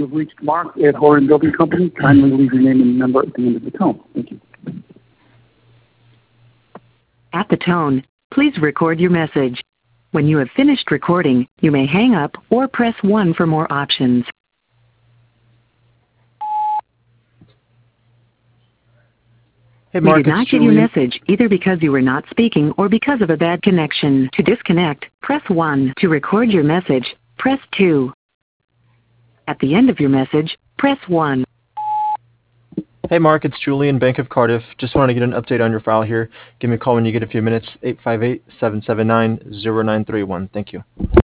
have reached Mark at Horan Building Company. Kindly leave your name and number at the end of the tone. Thank you. At the tone, please record your message. When you have finished recording, you may hang up or press 1 for more options. Hey, Mark, we did not get your message either because you were not speaking or because of a bad connection. To disconnect, press 1. To record your message, press 2. At the end of your message, press 1. Hey, Mark, it's Julian, Bank of Cardiff. Just wanted to get an update on your file here. Give me a call when you get a few minutes, 858-779-0931. Thank you.